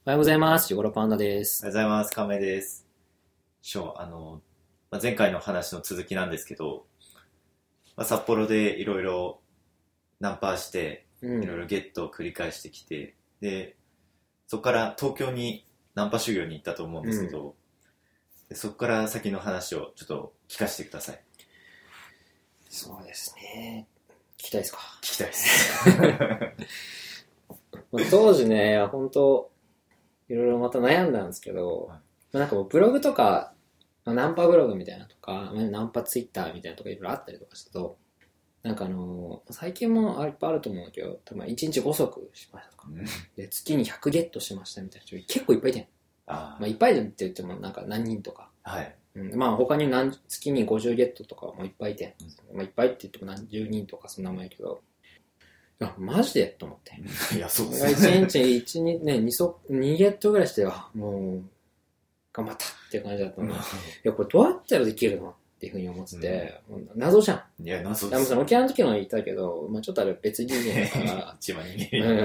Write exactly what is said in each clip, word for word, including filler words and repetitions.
おはようございます。ジゴロパンダでおす。 はようございます。亀です。しょう、あの、まあ、前回の話の続きなんですけど、まあ、札幌でいろいろナンパして、いろいろゲットを繰り返してきて、で、そこから東京にナンパ修行に行ったと思うんですけど、うん、でそこから先の話をちょっと聞かせてください。 そうですね。聞きたいですか？ 聞きたいです。 当時ね、本当いろいろまた悩んだんですけど、はい、なんかもうブログとか、ナンパブログみたいなとか、ナンパツイッターみたいなとかいろいろあったりとかしたと、なんかあのー、最近もいっぱいあると思うんだけど、多分いちにちご足しましたとか、うん、で月にひゃくゲットしましたみたいな人結構いっぱいいてん。あ、まあ、いっぱいって言ってもなんか何人とか、はい、うん、まあ他に何月にごじゅうゲットとかもいっぱいいて、うん、まあ、いっぱいって言っても何十人とかそんなもんやけど、いやマジでと思って。 いやそうですね。 いちにちいち、にね、にゲットぐらいしてはもう頑張ったっていう感じだったの。いやこれどうやったらできるのっていうふうに思ってて、うん、謎じゃん。 いや謎です。でも沖縄の時の言ったけど、まあちょっとあれ別人間だから、 一番人間。うん、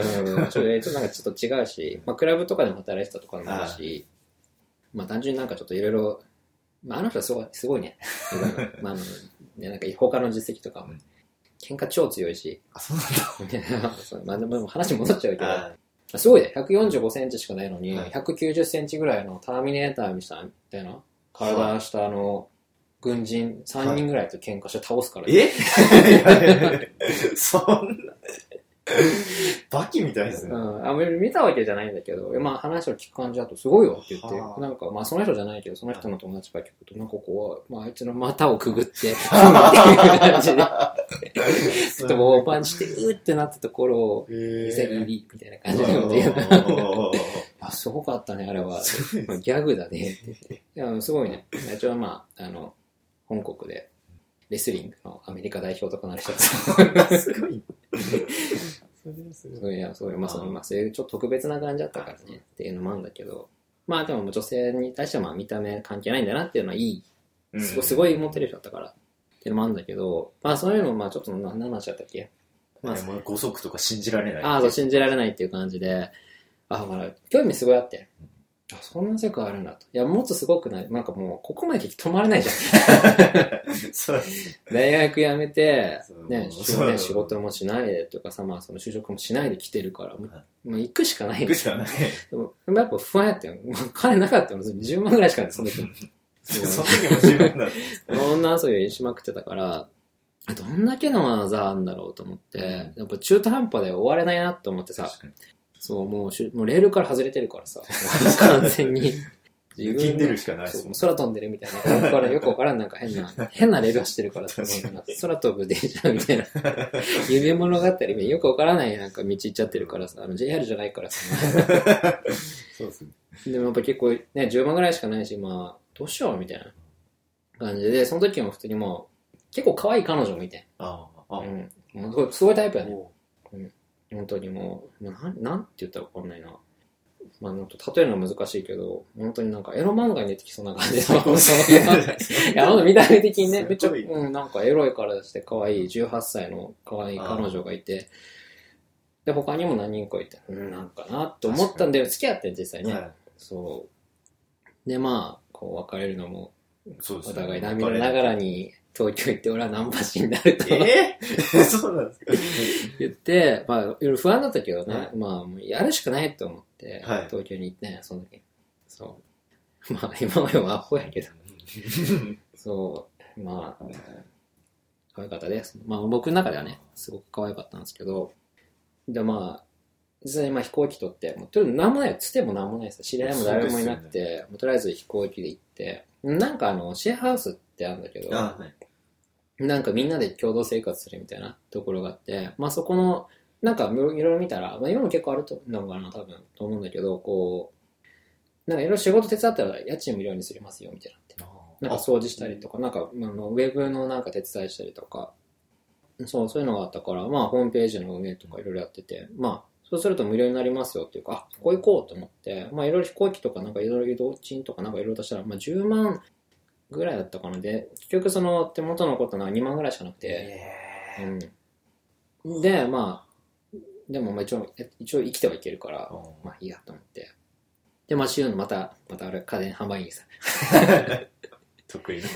ちょっとなんかちょっと違うし、まあクラブとかでも働いてたとかもあるし、まあ単純になんかちょっといろいろ、まああの人はすごいすごいね。まああのねなんか他の実績とかも。喧嘩超強いし。 あ、そうなんだ。 まあでも話戻っちゃうけど、すごいね。ひゃくよんじゅうごセンチしかないのに、はい、ひゃくきゅうじゅっセンチぐらいのターミネーターみたいな、体したあの、軍人さんにんぐらいと喧嘩して倒すから、ね。 えそんな。バキみたいですね。 うん。あんまり見たわけじゃないんだけど、まあ話を聞く感じだとすごいよって言って、なんかまあその人じゃないけど、その人の友達が聞くと、なんかこう、まああいつの股をくぐって、っていう感じで、でもパンチしてうーってなったところを、潔りみたいな感じで言う。あ、すごかったね、あれは。ギャグだねって。いや、すごいね。一応まあ、あの、本国で、レスリングのアメリカ代表とかなる人です。すごい。 すごい、いや、そういう、まあ、その、まあ、そういうちょっと特別な感じだったからね、っていうのもあるんだけど、まあ、でも女性に対しては、まあ、見た目関係ないんだなっていうのはいい、すごい、すごいモテる人だったから、っていうのもあるんだけど、まあ、そういうの、まあ、ちょっと、何の話だったっけ？ まあ、もう、ご足とか信じられない。 ああ、そう、信じられないっていう感じで、あ、まあ、興味すごいあって。あ、そんな世界あるんだと。いや、もっとすごくない。なんかもう、ここまで止まれないじゃん。 そうです。 大学辞めて、ね、ね仕事もしないでとかさ、まあ、その就職もしないで来てるから、もう、もう行くしかない。 行くしかない。 でも、でもやっぱ不安やったよ。金なかったの。じゅうまんぐらいしかない、その時も。 その時も十分だった。 女遊びしまくってたから、どんだけの技あるんだろうと思って、やっぱ中途半端で終われないなと思ってさ、そう、もうしゅ、もうレールから外れてるからさ、完全に。 自分でるしかない。 そう、空飛んでるみたいな。からよくわからん、なんか変な、変なレール走ってるからさ、空飛ぶ電車みたいな。夢物語みよくわからないなんか道行っちゃってるからさ、あの ジェイアール じゃないからさ。 そうですね。 でもやっぱ結構ね、じゅうまんぐらいしかないし、まあ、どうしようみたいな感じで、その時も普通にもう、結構可愛い彼女もいて。ああ、うん。もうすごい、すごいタイプやね。うん。本当にもう、なん、なんて言ったらわかんないな。まあ、なんと例えるのは難しいけど、本当になんかエロ漫画に出てきそうな感じで。いや、ほんと見た目的にね、めっちゃ、うん、なんかエロいからして可愛いじゅうはっさいの可愛い彼女がいて、で、他にも何人かいて、うん、なんかなと思ったんで、付き合って実際ね。はい、そう。で、まあ、こう別れるのも、お互い涙ながらに、東京行って俺はナンパ師になるとえー、そうなんですか言って、まあ、いろいろ不安だったけどね、はい、まあ、もうやるしかないと思って、はい、東京に行ってね、その時。そう。まあ、今までもアホやけど。そう。まあ、可愛かったです。まあ、僕の中ではね、すごく可愛かったんですけど、で、まあ、実際にまあ飛行機取って、もうとりあえず何もないよ。つても何もないです。知り合いも誰もいなくて、ね、もうとりあえず飛行機で行って、なんかあの、シェアハウスってあるんだけど、ああ、はい、なんかみんなで共同生活するみたいなところがあって、まあそこの、なんかいろいろ見たら、まあ今も結構あるとのかな、多分、と思うんだけど、こう、なんかいろいろ仕事手伝ったら家賃無料にすりますよ、みたいなって。なんか掃除したりとか、なんか、あの、ウェブのなんか手伝いしたりとか、そう、そういうのがあったから、まあホームページの運営とかいろいろやってて、まあ、そうすると無料になりますよっていうか、あ、ここ行こうと思って、まあいろいろ飛行機とかなんかいろいろ移動賃とかなんかいろいろとしたら、まあじゅうまんぐらいだったかな。で、結局その手元のことはにまんぐらいしかなくて、うん、で、まあ、でもまあ一応、一応生きてはいけるから、まあいいやと思って。 で、まあ週のまた、またあれ家電販売員さ。 得意の。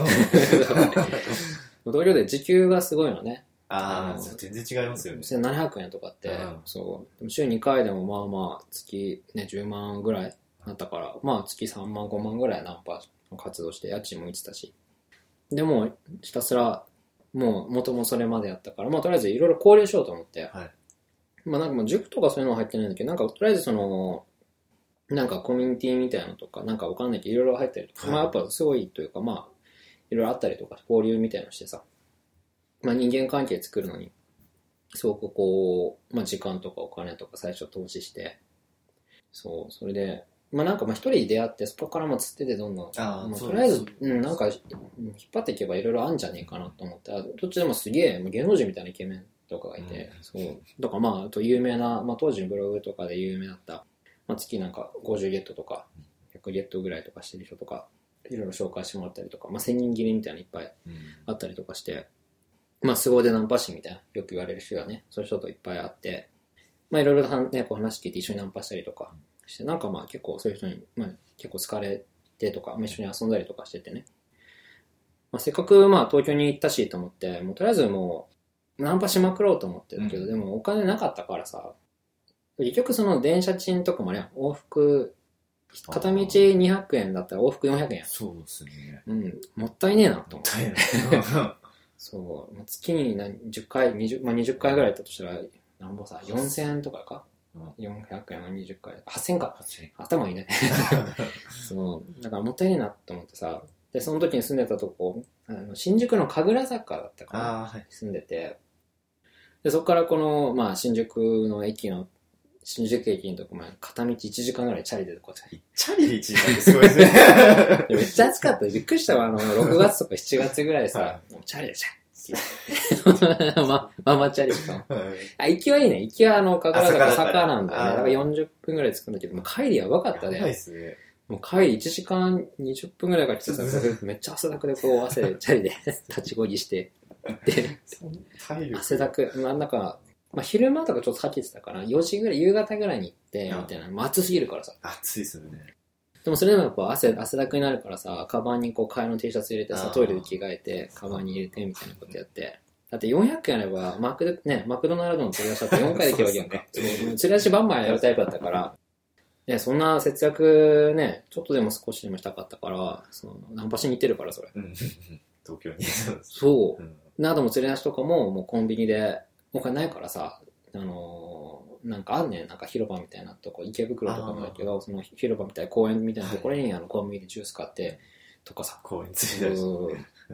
東京で時給がすごいのね。 ああ、全然違いますよね。 せんななひゃくえんとかって、うん、そう。でも週にかいでもまあまあ月ね、じゅうまんぐらいなったから、まあ月さんまんごまんぐらいナンパ活動して家賃もいってたし。でもひたすらもう元もそれまでやったから、まあとりあえずいろいろ交流しようと思って、はい、まあなんかもう塾とかそういうのは入ってないんだけど、なんかとりあえずその、なんかコミュニティみたいなのとか、なんかわかんないけどいろいろ入ったりとか、はい、まあやっぱすごいというか、まあいろいろあったりとか、交流みたいなのしてさ、まあ人間関係作るのに、すごくこう、まあ時間とかお金とか最初投資して、そう、それで、まあなんかまあ一人出会って、そこからもつっててどんどん、あまあ、とりあえず、うん、なんか引っ張っていけばいろいろあるんじゃねえかなと思って、どっちでもすげえ芸能人みたいなイケメンとかがいて、うん、そう、とかまあ、あと有名な、まあ当時のブログとかで有名だった、まあ月なんかごじゅうゲットとか、ひゃくゲットぐらいとかしてる人とか、いろいろ紹介してもらったりとか、まあせんにん切りみたいなのいっぱいあったりとかして、うん、まあ凄腕ナンパ師みたいな、よく言われる人がね、そういう人といっぱいあって、まあいろいろね、こう話聞いて一緒にナンパしたりとかして、なんかまあ結構そういう人に、まあ結構疲れてとか、一緒に遊んだりとかしててね。まあせっかくまあ東京に行ったしと思って、もうとりあえずもうナンパしまくろうと思ってるけど、うん、でもお金なかったからさ、結局その電車賃とかもあれやん、往復、片道にひゃくえんだったら往復よんひゃくえんやん。 そうですね。 うん、もったいねえなと思って。 もったいない。 そう、月に何じゅっかい、にじゅう、まあ、にじゅっかいぐらいだったとしたら、なんぼさ、よんせんえんとかか、うん、よんひゃくえんのにじゅっかい。はっせんか。はっせん頭いいね。そう、だからもったいねえなと思ってさ、で、その時に住んでたとこ、あの新宿の神楽坂だったかな、はい、住んでて、で、そこからこの、まあ、新宿の駅の、新宿駅のとこまで片道いちじかんぐらいチャリでこうやって。 チャリでいちじかんってすごいですね。 めっちゃ暑かった。びっくりしたわ。あの、ろくがつとかしちがつぐらいさ、はい、もうチャリでじゃん。ま、ママチャリしかも。はい、あ、行きはいいね。行きはあの、神楽坂坂なんだよね。だからよんじゅっぷんぐらい着くんだけど、もう帰りやばかったね。 やばいっすね。 もう帰りいちじかんにじゅっぷんぐらいから来てさ、めっちゃ汗だくでこう汗でチャリで立ちこぎして、で、汗だく、真ん中、まあ、昼間とかちょっとさっき言ってたから、よじぐらい、夕方ぐらいに行って、みたいな。まあ、暑すぎるからさ。 暑いですよね。 でもそれでもやっぱ汗、汗だくになるからさ、カバンにこう、替えの T シャツ入れてさ、トイレで着替えて、カバンに入れて、みたいなことやって。だってよんひゃくえんあれば、マクド、ね、マクドナルドの釣り出しだってよんかいできるわけやんか。釣り出しバンバンやるタイプだったから、ね、そんな節約ね、ちょっとでも少しでもしたかったから、その、ナンパしに行ってるから、それ。 東京に。 そう。うん、なども釣り出しとかも、もうコンビニで、お金ないからさ、あのー、なんかあんねん、なんか広場みたいなとこ、池袋とかもだけど、その広場みたいな公園みたいなところに、はい、あのコンビニでジュース買って、とかさ、 公園釣り出して、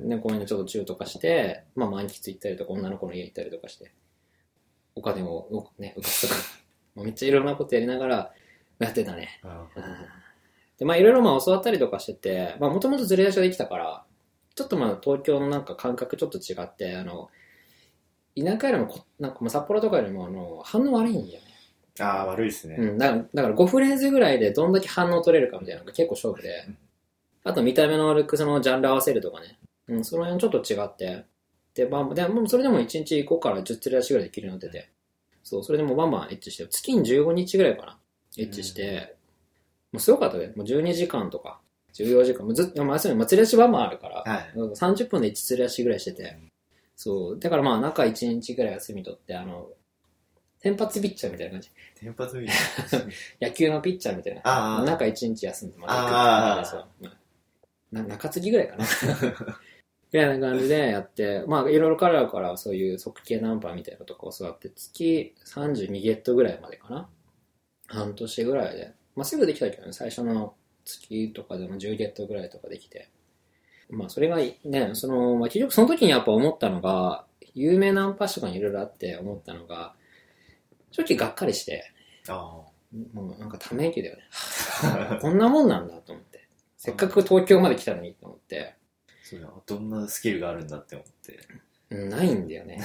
ね、公園でちょっとチューとかして、まあ満喫行ったりとか、女の子の家行ったりとかして、お金をね、浮かすとか、めっちゃいろんなことやりながらやってたね。うん、で、まあいろいろまあ教わったりとかしてて、まあもともと釣り出しができたから、ちょっとまあ東京のなんか感覚ちょっと違って、あの、田舎よりもこ、なんか札幌とかよりもあの反応悪いんだよね。 ああ、悪いですね。 うん。だから、だからごフレーズぐらいでどんだけ反応取れるかみたいなのが結構勝負で。あと見た目のルックスのジャンル合わせるとかね。うん、その辺ちょっと違って。で、まあ、でもそれでもいちにちごからじゅう釣り出しぐらいできるようになってて。そう、それでもバンバンエッチして、月にじゅうごにちぐらいかな。エッチして、もうすごかったね。もうじゅうにじかんとか、じゅうよじかん。もうずっと、まあ、そういうの、まあ、釣り出しバンバンあるから、はい、さんじゅっぷんでいち釣り出しぐらいしてて。そう。だからまあ、中いちにちぐらい休み取って、あの、先発ピッチャーみたいな感じ。 先発ピッチャー野球のピッチャーみたいな。ああ。中いちにち休んで、また行くああ。 そう。な中継ぎぐらいかな。ぐらいな感じでやって、まあ、いろいろ彼らからそういう即系ナンパみたいなとこ教わって、月さんじゅうにゲットぐらいまでかな。半年ぐらいで。まあ、すぐできたけどね、最初の月とかでもじゅうゲットぐらいとかできて。まあ、それがね、その、まあ、結局その時にやっぱ思ったのが、有名ナンパ師とかにいろいろあって思ったのが、正直がっかりして、あもうなんかため息だよね。こんなもんなんだと思って。せっかく東京まで来たのにと思って。 それはどんなスキルがあるんだって思って。 うん、ないんだよね。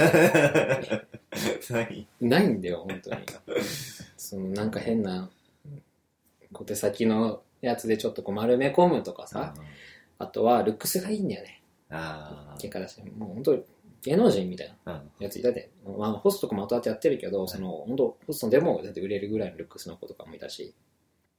ないないんだよ、本当に。そのなんか変な小手先のやつでちょっとこう丸め込むとかさ、あとはルックスがいいんだよね。ああ。結果出して、もう本当芸能人みたいなやついたで、まあ、ホストとかも後々やってるけど、その本当ホストでもだって売れるぐらいのルックスの子とかもいたし、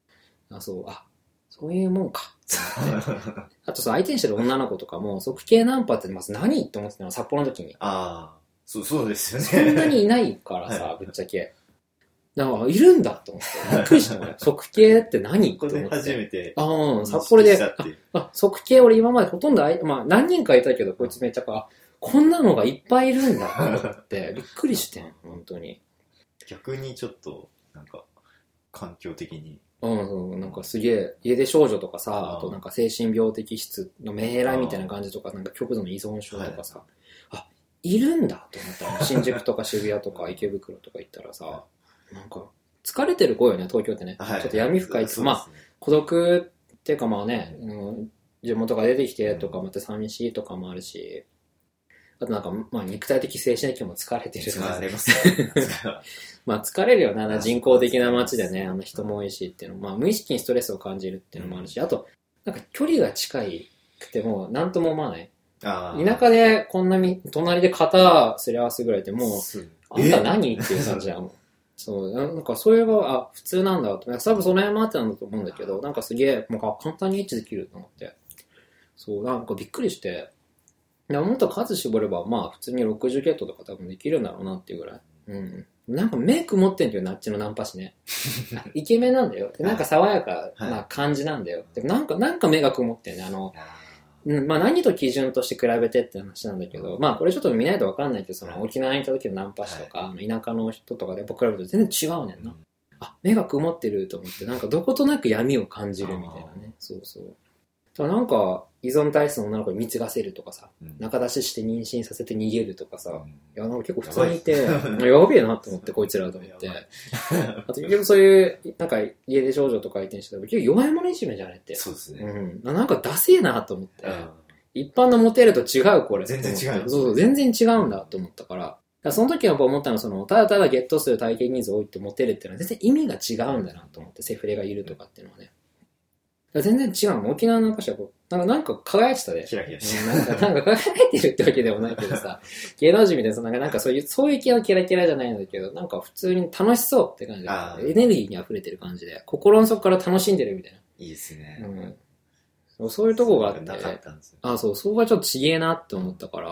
あ、そう、あ、そういうもんか。あとさ、相手にしてる女の子とかも、側系ナンパってまず何って思ってたの、札幌の時に。 ああ、そう、そうですよね。 そんなにいないからさ、はい、ぶっちゃけ。だから、いるんだと思って。びっくりしたのよ。側系って何って思って。 ここで初めて。 ああ、札幌で。あ、あ側系俺今までほとんど、まあ何人かいたけど、こいつめっちゃか、こんなのがいっぱいいるんだと思って、びっくりしてん、本当に。 逆にちょっと、なんか、環境的に。 うん、うん、なんかすげえ、家出少女とかさ、あ, あとなんか精神病的質の命来みたいな感じとか、なんか極度の依存症とかさ、はい、あ、いるんだと思ったら、新宿とか渋谷とか池袋とか行ったらさ、なんか、疲れてる子よね、東京ってね。はい、ちょっと闇深いって、まあ、孤独っていうかまあね、うん、地元が出てきてとか、また寂しいとかもあるし、あとなんか、まあ肉体的精神的にも疲れてる。 疲れますね。 まあ疲れるよな、人工的な街でね、あの人も多いしっていうのも、まあ無意識にストレスを感じるっていうのもあるし、あと、なんか距離が近いくても、なんとも思わない。田舎でこんなみ、隣で肩すり合わせぐらいでもう、あんた何っていう感じだもん。そう、なんかそういうのが、あ、普通なんだと。多分その辺もあってなんだと思うんだけど、なんかすげえ、もう簡単にエッチできると思って。そう、なんかびっくりして、いやもっと数絞れば、まあ普通にろくじゅうゲットとか多分できるんだろうなっていうぐらい。うん。なんかメイク持ってんだよ、ナッチのナンパ師ね。イケメンなんだよ。なんか爽やかな感じなんだよ。でもなんか、なんか目が曇ってんね。あの、うん、まあ何と基準として比べてって話なんだけど、まあこれちょっと見ないとわかんないけど、その沖縄に行った時のナンパ師とか、はい、田舎の人とかでやっぱ比べると全然違うねんな。うん、あ、目が曇ってると思って、なんかどことなく闇を感じるみたいなね。そうそう。なんか依存体質の女の子に貢がせるとかさ、うん、仲出しして妊娠させて逃げるとかさ、うん、いやなんか結構普通にいて、やべえなと思ってこいつらと思って、あと結局そういうなんか家出少女とか相手にしてたら結局弱い者いじめじゃねって、 そうですね。 うん、なんかダセえなと思って、うん、一般のモテると違うこれ。 全然違う。 そうそう全然違うんだと思ったから。だからその時はやっぱ思ったのはそのただただゲットする体験ニーズを多いってモテるっていうのは全然意味が違うんだなと思って、セフレがいるとかっていうのはね。全然違うの。沖縄の歌詞はこう、なんか、なんか輝いてたで。 キラキラしてなんか、なんか輝いてるってわけでもないけどさ、芸能人みたいな、なんか、なんかそういう、そういう系のキラキラじゃないんだけど、なんか普通に楽しそうって感じで、エネルギーに溢れてる感じで、心の底から楽しんでるみたいな。 いいですね。 うん。そういうとこがあって、 なかったんですよ。 あ、そう、そこがちょっとちげえなって思ったから、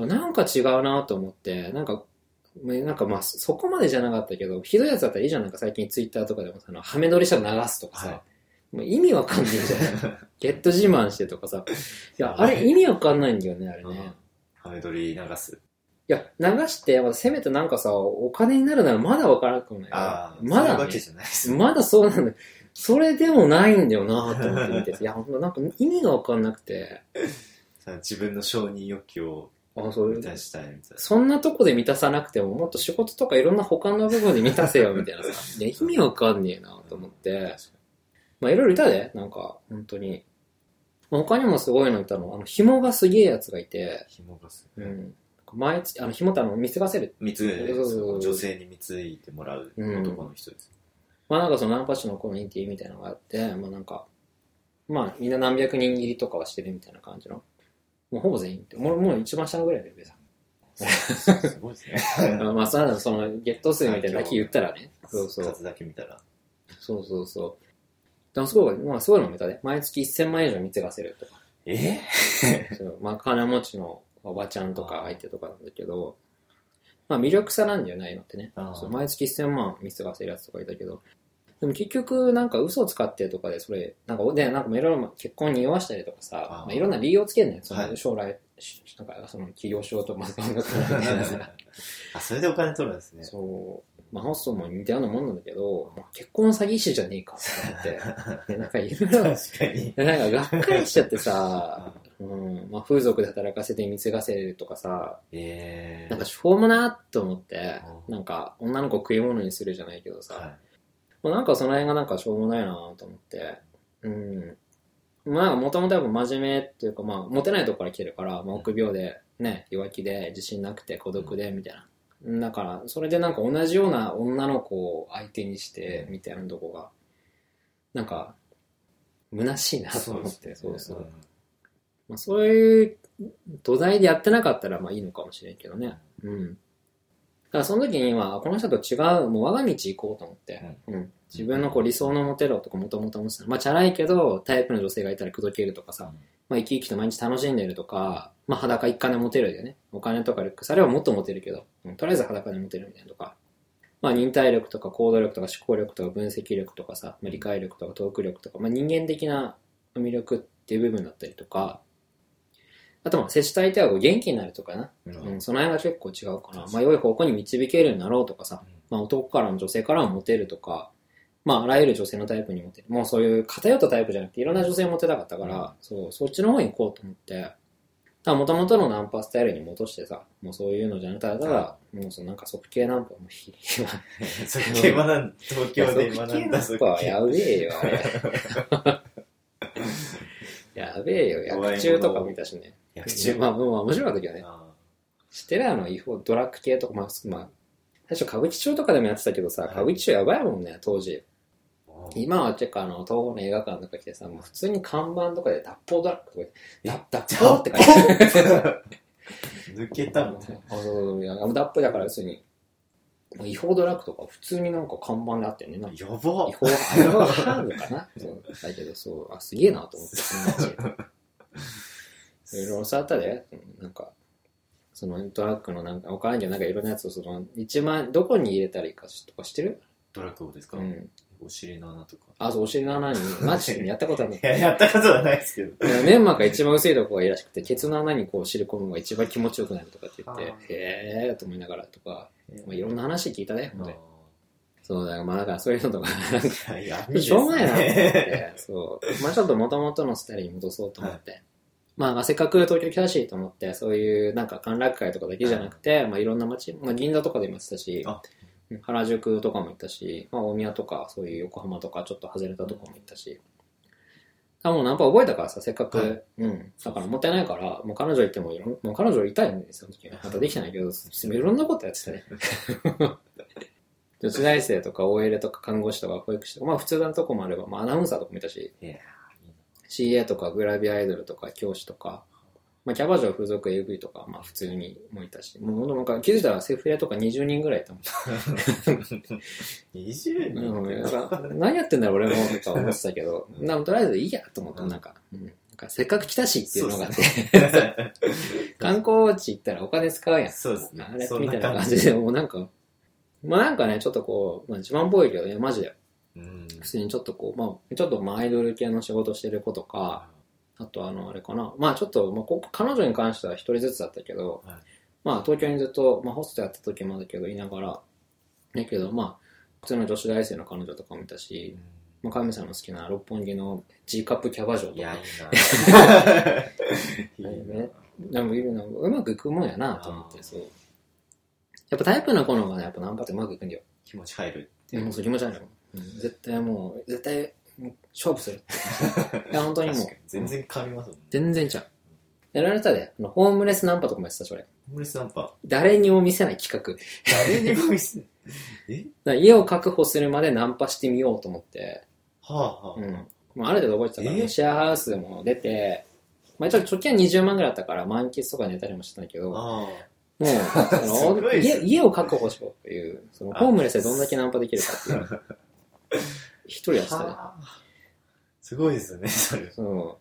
なんか違うなと思って、なんか、なんかまあ、そこまでじゃなかったけど、ひどいやつだったらいいじゃん。なんか最近ツイッターとかでもさ、ハメ撮りしたら流すとかさ、はい、もう意味わかんないじゃん。ゲット自慢してとかさ。いや、あれ意味わかんないんだよね、あれね。 ハメ撮り流す。 いや、流して、せめてなんかさ、お金になるならまだわからなくもない。 ああ、 まだ、ね、 そういうわけじゃないです、ね。 まだそうなんだよ。それでもないんだよなと思って見て。いや、なんか意味がわかんなくて。 自分の承認欲求を満たしたいみたいな。 そんなとこで満たさなくても、もっと仕事とかいろんな他の部分で満たせよ、みたいなさ。いや、意味わかんねえなと思って。まあいろいろいたで、なんか、本当に。まあ、他にもすごいのいたの、あの、紐がすげえやつがいて。 紐がすげえ。うん。 毎月、あの、紐ってあの、貢がせる。 貢いで、女性に貢いでもらう男の人です。 うん、まあなんかそのナンパ師のコミュニティみたいなのがあって、まあなんか、まあみんな何百人入りとかはしてるみたいな感じの。もうほぼ全員って。もう、もう一番下のぐらいだよ、ベさん。すごいですね。 まあ、その、その、ゲット数みたいなだけ言ったらね。 そうそう。数だけ見たら。 そうそうそう。でもすごい、まあすごいの見たで。毎月せんまん円以上貢がせるとか。 えそうまあ金持ちのおばちゃんとか相手とかなんだけど、まあ魅力さなんじゃないのってね。そう毎月せんまん貢がせるやつとかいたけど、でも結局なんか嘘を使ってとかでそれ、なんか、で、なんかいろいろ結婚に酔わしたりとかさ、あまあ、いろんな理由をつけるねん。その将来、はい、なんかその企業証とかまずあ、それでお金取るんですね。 そう。まあ、ホストも似たようなもんなんだけど、まあ、結婚詐欺師じゃねえかって思って。なんかいろいろ、 確かに。 なんかがっかりしちゃってさ、うん、まあ風俗で働かせて貢がせるとかさ、 えー、 なんかしょうもなって思って、なんか女の子食い物にするじゃないけどさ、はい、まあ、なんかその辺がなんかしょうもないなと思って、うん。まあもともとやっぱ真面目っていうか、まあモテないとこから来てるから、まあ臆病で、ね、弱気で自信なくて孤独でみたいな。だから、それでなんか同じような女の子を相手にして、みたいなとこが、なんか、虚しいなと思って、そうそう。まあ、そういう土台でやってなかったら、まあいいのかもしれんけどね。うん。だからその時には、この人と違う、もう我が道行こうと思って、うん。 自分のこう理想のモテロとかもともと思ってた。まあ、チャラいけど、タイプの女性がいたら口説けるとかさ、まあ、生き生きと毎日楽しんでるとか、まあ、裸一貫でモテるでね。お金とかルックス、あれはもっとモテるけど、うん、とりあえず裸でモテるみたいなとか。まあ、忍耐力とか行動力とか思考力とか分析力とかさ、まあ、理解力とかトーク力とか、まあ、人間的な魅力っていう部分だったりとか、あとまあ接した相手は元気になるとかな、うんうん、その辺が結構違うかな。まあ、良い方向に導けるようになろうとかさ、まあ、男からも女性からもモテるとか、まあ、あらゆる女性のタイプにモテる。もうそういう偏ったタイプじゃなくていろんな女性にモテたかったから、そう、そっちの方に行こうと思って、もともとのナンパスタイルに戻してさ、もうそういうのじゃなくて、ただ、もうそのなんか即系ナンパもひ、 即系学ん、東京で学んだ即系ナンパはやべえよ、あれ。やべえよ、薬中とか見たしね。薬中まあ、もう面白かったけどね。知ってるあの違法、ドラッグ系とか、まあ、まあ、最初歌舞伎町とかでもやってたけどさ、歌舞伎町やばいもんね、当時。今は結構あの、東宝の映画館とか来てさ、もう普通に看板とかで脱法ドラッグとかで、脱法って書いてある。 抜けたみたいな。 あ、そうそう、いや、脱法だから普通に、違法ドラッグとか普通になんか看板であってね。なんかやば。違法、あれはハーブかなそうだけど、そう、あ、すげえなと思って、その街。いろいろ触ったで、なんか、そのドラッグのなんか、お金にはなんかいろんなやつをその、一番どこに入れたらいいかとか知ってる？ ドラッグをですか？ うん。 お尻の穴とか。 あ、そう、お尻の穴に、マジでやったことはない。 いや、やったことはないですけど。 粘膜が一番薄いところがいいらしくて、ケツの穴にこう尻込むのが一番気持ちよくなるとかって言って、へーと思いながらとか、まあ、いろんな話聞いたね、ほんで。そうだよ、まあだからそういうのとか、なんか、しょうがないなと思って、そう。まあちょっと元々のスタイルに戻そうと思って。はい、まあせっかく東京来たしと思って、そういうなんか歓楽会とかだけじゃなくて、まあいろんな街、まあ銀座とかでもやってたし、原宿とかも行ったし、まあ大宮とか、そういう横浜とか、ちょっと外れたとこも行ったし。あ、もうナンパ覚えたからさ、せっかく、はい、うん。だからもったいないから、もう彼女いてもいろ、もう彼女いたいんですよ、その時は。またできてないけど、いろんなことやってたね。女子大生とか オーエル とか看護師とか保育士とか、まあ普通なとこもあれば、まあアナウンサーとかもいたし、シーエー とかグラビアアイドルとか教師とか、まあキャバ嬢風俗 エーブイ とか、まあ普通にもいたし、もうなんか気づいたらセフレとかにじゅうにんぐらいいたもん。 にじゅうにん、うん、 何やってんだろ俺もとか思ってたけど、なんかとりあえずいいやと思った、なんか、うん、なんかせっかく来たしっていうのがあって、観光地行ったらお金使うやん。 そうですね。 あれみたいな感じで、もうなんか、まあなんかね、ちょっとこう、まあ自慢っぽいけどね、マジで。うん、普通にちょっとこう、まあ、ちょっとまあアイドル系の仕事してる子とか、あとあの、あれかな。まあちょっと、まあこ彼女に関しては一人ずつだったけど、はい、まあ東京にずっと、まあホストやった時もだけど、いながら、だけどまあ、普通の女子大生の彼女とかもいたし、うん、まあ神さんの好きな六本木の G カップキャバ嬢とか。いや、いいな。いいね。でもいるの、うまくいくもんやなと思って、そう。やっぱタイプの子の方がね、やっぱナンパってうまくいくんだよ。 気持ち入るっていう。もうそう気持ち入るもん。うん、絶対もう、絶対、勝負する。いや、本当にもう。 全然変わりますもんね。 全然ちゃう。やられたで、あのホームレスナンパとかもやってたし、俺。 ホームレスナンパ誰にも見せない企画。 誰にも見せない。 え家を確保するまでナンパしてみようと思って。 はあはあ。 うん。もうある程度覚えてたから、シェアハウスも出て、まあちょっと貯金はにじゅうまんぐらいあったから、満喫とか寝たりもしてたけど、あもう、その家、家を確保しようっていう、そのホームレスでどんだけナンパできるかっていう。一人やってたね。 すごいですね、それ。 そう。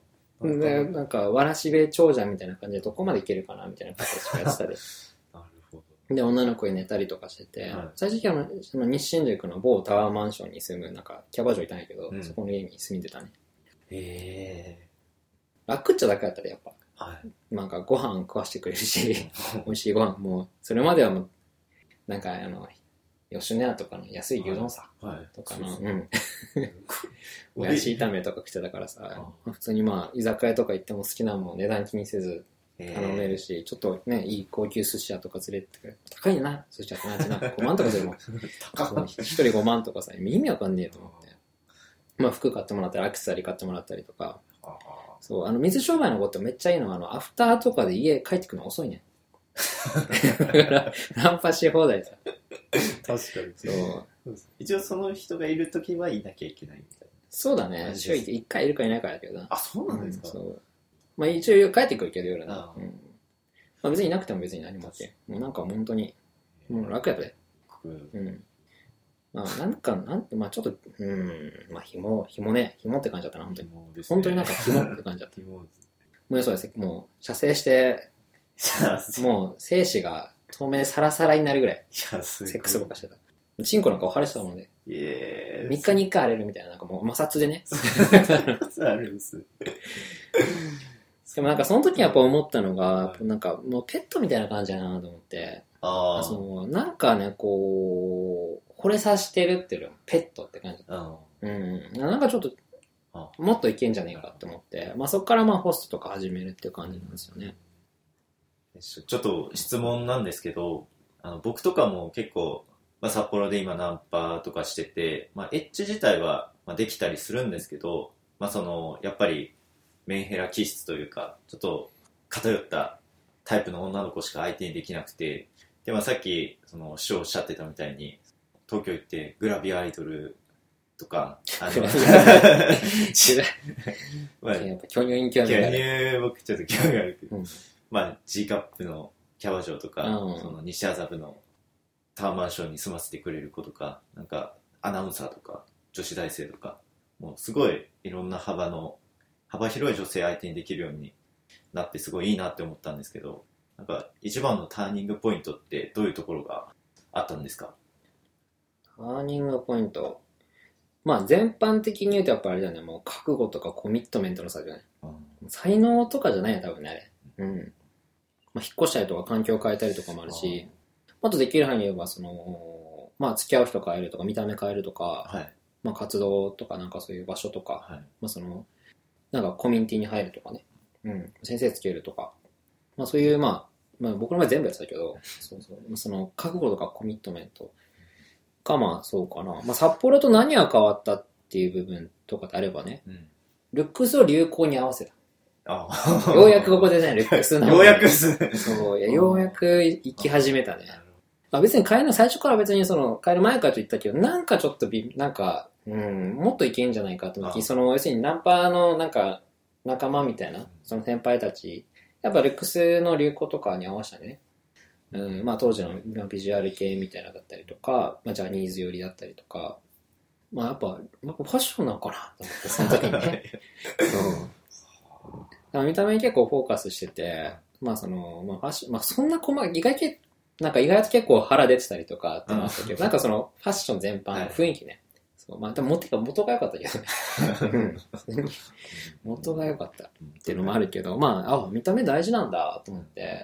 で、なんか、わらしべ長者みたいな感じでどこまでいけるかなみたいな形でやってたで。 なるほど。 で、女の子に寝たりとかしてて、はい、最初はその日新宿の某タワーマンションに住む、なんか、キャバ嬢いたんやけど、うん、そこの家に住んでたね。へー。楽っちゃ楽やったで、やっぱ。はい、なんかご飯食わしてくれるし美味しいご飯もうそれまではもうなんかあの吉野家とかの安い牛丼さ、はいはい、とかのうんもやし炒めとか来てたからさ普通にまあ居酒屋とか行っても好きなもん値段気にせず頼めるしちょっとねいい高級寿司屋とか連れてく高いよな寿司屋ってなってなごまんとかするもん一人ごまんとかさ意味わかんねえと思ってまあ服買ってもらったりアクセサリー買ってもらったりとかそう、あの、水商売の子ってめっちゃいいのは、あの、アフターとかで家帰ってくるの遅いねん。だから、ナンパし放題さ。 確かに。そう。一応その人がいるときはいなきゃいけないみたいな。 そうだね。週いっかいいるかいないかだけどな。 あ、そうなんですか、うん、そう。 まあ一応帰ってくるけど夜な。うん。まあ別にいなくても別に何もって。もうなんか本当に、もう楽やで。うん。 まあなんか、なんて、まあちょっと、うん、まあ紐、紐ね、紐って感じだったな、本当に。 紐ですね、 本当になんか紐って感じだった。 紐もうそうです。もう、射精して、もう精子が透明でサラサラになるぐらい、セックスとかしてた。チンコなんか腫れてたもんで、 ね。 みっかにいっかい荒れるみたいな、なんかもう摩擦でね。 あるんです。 でもなんかその時やっぱ思ったのが、なんかもうペットみたいな感じだなと思って、 あそのなんかね、こう、惚れさしてるっていうよりもペットって感じ。うん。なんかちょっと、もっといけんじゃねえかって思って、まあそこからまあホストとか始めるっていう感じなんですよね。 ちょっと質問なんですけど、あの僕とかも結構、まあ、札幌で今ナンパとかしてて、まあ、エッチ自体はまあできたりするんですけど、まあ、そのやっぱりメンヘラ気質というかちょっと偏ったタイプの女の子しか相手にできなくて、で、まあ、さっきその師匠おっしゃってたみたいに東京行ってグラビアアイドルとかあのまあ、やっぱ巨乳に興味がある。 巨乳僕ちょっと興味あるけど、うん、まあ G カップのキャバ嬢とか、うん、その西麻布のタワーマンションに住ませてくれる子とか、なんかアナウンサーとか女子大生とか、もうすごいいろんな幅の幅広い女性相手にできるようになってすごいいいなって思ったんですけど、なんか一番のターニングポイントってどういうところがあったんですか？ ターニングポイント、まあ全般的に言うとやっぱあれだよね、もう覚悟とかコミットメントの差じゃない、うん、才能とかじゃないよ多分ねあれ、うん、まあ、引っ越したりとか環境を変えたりとかもあるし、あとできる範囲で言えばその、まあ、付き合う人変えるとか見た目変えるとか、はい、まあ、活動とかなんかそういう場所とか、はい、まあ、そのなんかコミュニティに入るとかね、うん、先生つけるとか、まあ、そういう、まあ、まあ僕の場合全部やってたけどそうそう、その覚悟とかコミットメントか、まあそうかな、まあ、札幌と何が変わったっていう部分とかであればね、うん、ルックスを流行に合わせた。ああようやくここでね、ルックスのようやくすそう、いやようやく行き始めたね。まあ、別に変える最初から別にその変える前からと言ったけど、なんかちょっとびなんか、うん、もっといけんじゃないかと思って、その要するにナンパのなんか仲間みたいなその先輩たち、やっぱルックスの流行とかに合わせたね。うん、まあ当時のビジュアル系みたいなだったりとか、まあジャニーズ寄りだったりとか、まあやっぱやっぱファッションなのかなと思ってその時にね。そう見た目に結構フォーカスしてて、まあその、まあファッション、まあそんな細かい、意外と、なんか意外と結構腹出てたりとかってのあったけど、なんかそのファッション全般の雰囲気ね。はい、そうまあでも元が元が良かったけどね。元が良かったっていうのもあるけど、まあ、あ、見た目大事なんだと思って、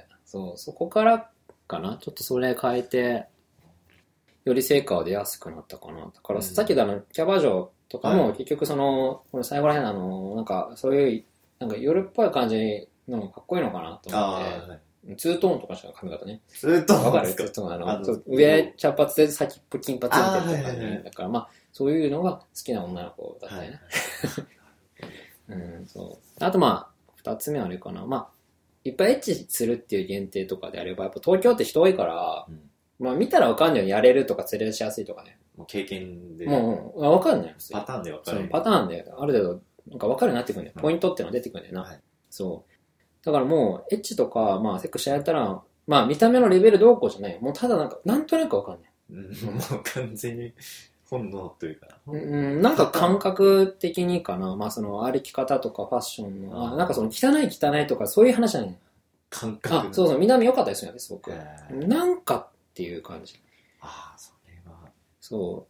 そう、そこからかな、ちょっとそれ変えて、より成果は出やすくなったかな。だからさっきのあの、キャバ嬢とかも結局その、この最後らへんあの、なんかそういう、なんか夜っぽい感じのかっこいいのかなと思って、はい、ツートーンとかしか髪型ね。 ツートーンわかる？ツートーンあの、あの上茶髪で先っぽ金髪みたいな感じ、はいはいはい、だからまあそういうのが好きな女の子だったね。はい、うん、そう。あとまあ二つ目はあれかな。まあいっぱいエッチするっていう限定とかであれば、やっぱ東京って人多いから、うん、まあ見たらわかんないようにやれるとか連れしやすいとかね。 もう経験で。 もうわかんない。 パターンでわかる。 パターンである程度なんか分かるようになってくるんだよ。ポイントっていうのが出てくるんだよな。はい、そう。だからもう、エッチとか、まあ、セックスやったら、まあ、見た目のレベルどうこうじゃないよ。もうただなんか、なんとなく分かんない。 うん、もう完全に本能というか。 うん、なんか感覚的にかな。まあ、その歩き方とかファッションの、あなんかその汚い汚いとかそういう話じゃない。 感覚。 あ、そうそう、見た目良かったですよね、すごく。なんかっていう感じ。 ああ、それは。 そう。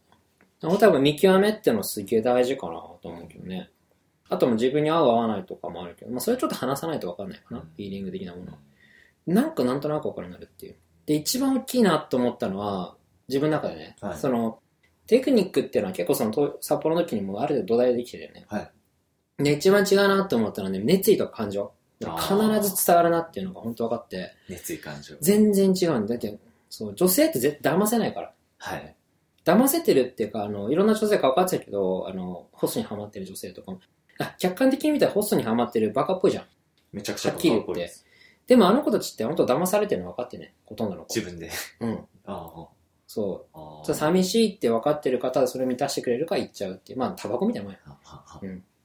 多分見極めってのすげえ大事かなと思うけどね。あとも自分に合う合わないとかもあるけど、まあそれちょっと話さないと分かんないかな、うん、フィーリング的なもの。なんかなんとなく分かるようになるっていう。で、一番大きいなと思ったのは、自分の中でね、はい、その、テクニックっていうのは結構その、札幌の時にもある程度土台でできてるよね。はい。で、一番違うなと思ったのはね、熱意とか感情。必ず伝わるなっていうのが本当分かって。 熱意感情。 全然違うんだ。だって、そう、女性って絶対騙せないから。はい。騙せてるっていうか、あの、いろんな女性が分かってるけど、あの、ホストにハマってる女性とかも、あ、客観的に見たらホストにハマってるバカっぽいじゃん。 めちゃくちゃバカっぽいです。はっきり言って。 でもあの子たちって本当騙されてるの分かってね、ほとんどの子。 自分で。 うん。ああ。そう。あ寂しいって分かってる方はそれを満たしてくれるから言っちゃうっていう。まあ、タバコみたいなもんや。うん。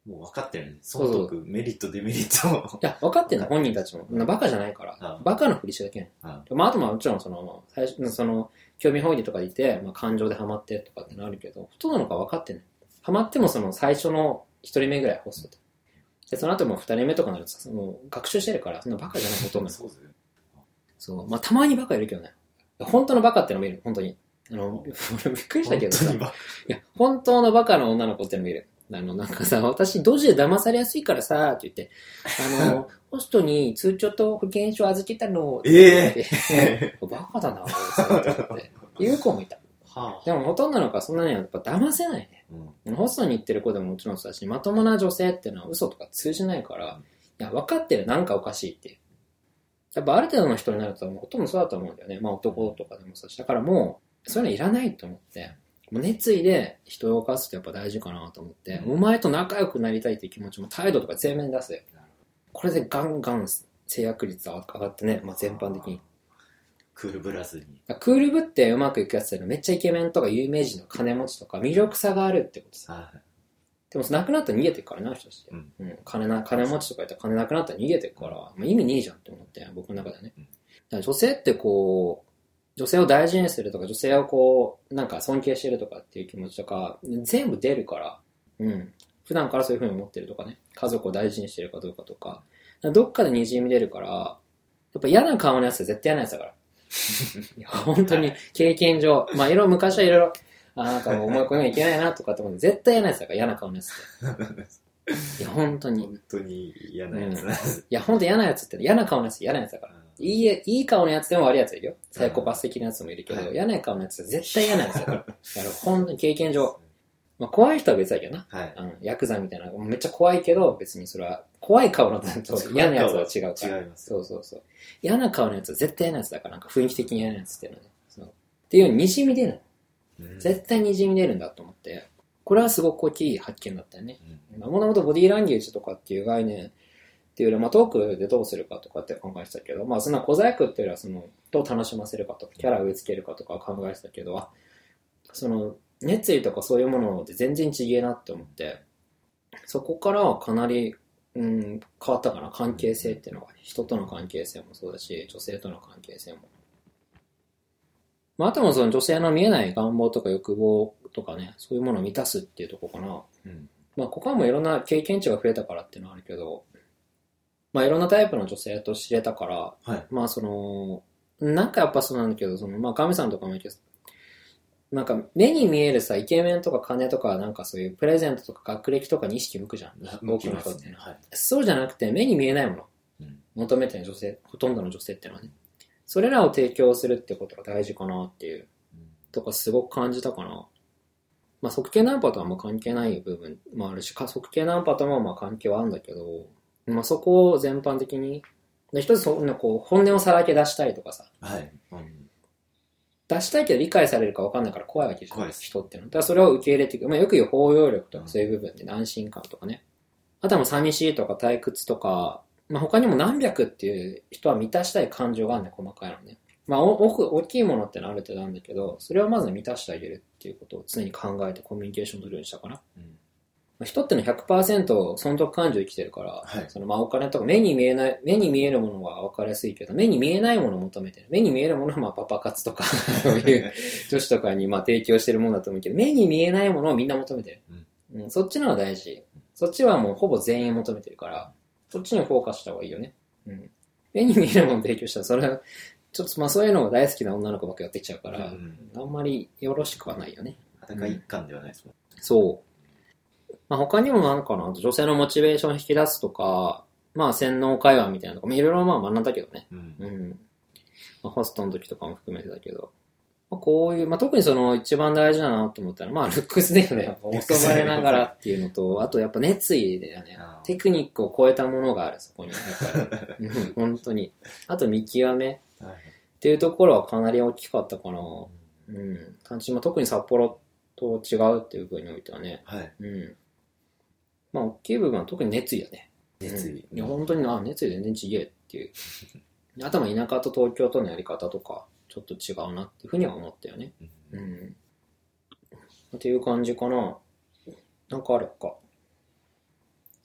もう分かってるね。損得、メリット、デメリット。 いや、分かってんの、本人たちも。バカじゃないから。ああバカのふりしてだけね。ああまあ、あとももちろん、その、最初の、その、興味本位とかでいて、まあ、感情でハマってとかってのあるけど、ほとんどの子は分かってない。ハマってもその、最初の一人目ぐらいホストで。で、その後も二人目とかになるとさ、その、学習してるから、そんなバカじゃないほとんど。そうですね。そう。まあ、たまにバカいるけどね。本当のバカってのもいる、本当に。あの、びっくりしたけどさ。いや、本当のバカな女の子ってのもいる。あの、なんかさ、私、ドジで騙されやすいからさ、って言って、あの、ホストに通帳と保険証預けたの、 ええー、バカだな、ってって。言う子もいた。はあ、でも、ほとんどの子はそんなにやっぱ騙せないね。うん、ホストに行ってる子でももちろんそうだし、まともな女性っていうのは嘘とか通じないから、いや、分かってる、なんかおかしいっていう。やっぱある程度の人になると、もうほとんどそうだと思うんだよね。まあ男とかでもさ、だからもう、そういうのいらないと思って、もう熱意で人を動かすってやっぱ大事かなと思って、うん、お前と仲良くなりたいっていう気持ちも態度とか全面に出す。これでガンガン制約率上がってね、まあ全般的に。 クールぶらずに。 クールぶってうまくいくやつっていうのはめっちゃイケメンとか有名人の金持ちとか魅力さがあるってことさ。はい、でもなくなったら逃げてるからな、人として、うんうん、金な。金持ちとか言ったら金なくなったら逃げてるから、まあ、意味ねえじゃんって思って、僕の中ではね。だから女性ってこう、女性を大事にするとか、女性をこう、なんか尊敬してるとかっていう気持ちとか、全部出るから、うん。普段からそういう風に思ってるとかね、家族を大事にしてるかどうかとか、どっかで滲み出るから、やっぱ嫌な顔のやつは絶対嫌なやつだから。いや本当に経験上、まあいろいろ昔はいろいろ、あなんか思い込みがいけないなとかって思う絶対嫌なやつだから、嫌な顔のやつって。いや、本当に。 本当に嫌なやつだ、うん。いや、本当嫌なやつって嫌な顔のやつ嫌なやつだから。いい、いい顔のやつでも悪いやついるよ。サイコパス的なやつもいるけど、はい、嫌な顔のやつは絶対嫌なやつだから。だから本当に経験上。まあ怖い人は別だけどな。はい、あのヤクザみたいな、めっちゃ怖いけど、別にそれは、怖い顔のやつと嫌なやつは違うから。違います。そうそうそう。嫌な顔のやつは絶対嫌なやつだから、なんか雰囲気的に嫌なやつっていうのはね。そうっていうように滲み出るの、うん。絶対滲み出るんだと思って。これはすごく大きい発見だったよね。もともとボディーランゲージとかっていう概念っていうよりは、まあ、トークでどうするかとかって考えてたけど、まあそんな小細工っていうよりは、その、どう楽しませるかとか、キャラを植え付けるかとか考えてたけど、あ、その、熱意とかそういうもので全然違えなって思って、そこからかなり、うん、変わったかな、関係性っていうのが。人との関係性もそうだし、女性との関係性も。まあ、あともその女性の見えない願望とか欲望とかね、そういうものを満たすっていうところかな。うん、まあ、ここはもういろんな経験値が増えたからっていうのはあるけど、まあ、いろんなタイプの女性と知れたから、はい、まあ、その、なんかやっぱそうなんだけど、その、まあ、神さんとかもいるけど、なんか目に見えるさ、イケメンとか金とかなんかそういうプレゼントとか学歴とかに意識向くじゃん。多くの人っていうのは、はい。そうじゃなくて目に見えないもの、うん、求めてる女性、ほとんどの女性っていうのはね。それらを提供するってことが大事かなっていう、うん、とかすごく感じたかな。まあ側系ナンパとはもう関係ない部分もあるし、側系ナンパともまあ関係はあるんだけど、まあそこを全般的に、一つそんなこう本音をさらけ出したいとかさ。はい。うん出したいけど理解されるか分かんないから怖いわけじゃない人っていうの。だからそれを受け入れていく。まあよく言う包容力とかそういう部分で安心感とかね。あとはもう寂しいとか退屈とか、まあ他にも何百っていう人は満たしたい感情があるんだよ、細かいのね。まあ大大きいものってのはある程度なんだけど、それをまず満たしてあげるっていうことを常に考えてコミュニケーション取るようにしたかな。うん人っての ひゃくパーセント 損得感情生きてるから、はい、そのまあお金とか目に見えない、目に見えるものは分かりやすいけど、目に見えないものを求めてる。目に見えるものはまあパパ活とか、そういう女子とかにまあ提供してるものだと思うけど、目に見えないものをみんな求めてる。うんうん、そっちの方が大事。そっちはもうほぼ全員求めてるから、そっちにフォーカスした方がいいよね。うん、目に見えるものを提供したら、それは、ちょっとまあそういうのが大好きな女の子ばっかやってきちゃうから、うん、あんまりよろしくはないよね。 裸一貫ではないですもん。 そう。まあ、他にもなんかな、女性のモチベーションを引き出すとか、まあ洗脳会話みたいなのとか、いろいろまあ学んだけどね。うん。うん、まあ、ホストの時とかも含めてだけど。まあ、こういう、まあ特にその一番大事だなと思ったら、まあルックスだよね。教われながらっていうのと、あとやっぱ熱意だよね。テクニックを超えたものがある、そこに。やっぱり。うん、本当に。あと見極めっていうところはかなり大きかったかな。うん。単純に特に札幌と違うっていう部分においてはね。はい。うん。まあ、大きい部分は特に熱意だね。熱意。うん、いや、本当にな、熱意全然違えっていう。あとは田舎と東京とのやり方とか、ちょっと違うなっていうふうには思ったよね。うん。うん、っていう感じかな。なんかあるか。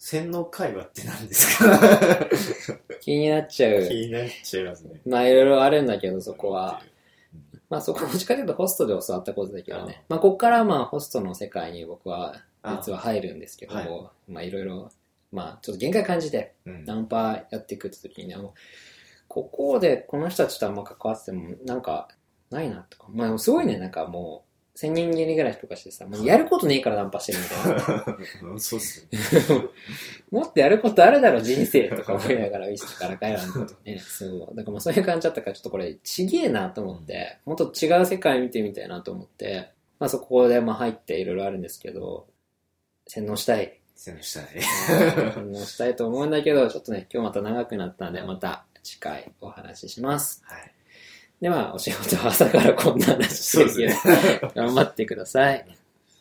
洗脳会話って何ですか？ 気になっちゃう。 気になっちゃいますね。 まあいろいろあるんだけど、そこは。まあそこはどっちかというとホストで教わったことだけどね。あまあこっからまあホストの世界に僕は実は入るんですけども、はい、まあいろいろ、まあちょっと限界感じて、ナンパやっていくって時にね、あの、ここでこの人たちとあんま関わっててもなんかないなとか、まあすごいね、なんかもう、千人切りぐらいとかしてさ、もうやることねえからナンパしてるみたいな。 そうっすね。もっとやることあるだろ、人生とか思いながら見せてから帰らんことね。そう。だからまあそういう感じだったから、ちょっとこれちげえなと思って、もっと違う世界見てみたいなと思って、まあそこでまあ入っていろいろあるんですけど、洗脳したい。 洗脳したい。 洗脳したいと思うんだけど、ちょっとね、今日また長くなったんで、また次回お話しします。はい。では、お仕事は朝からこんな話してるけど、ね、頑張ってください。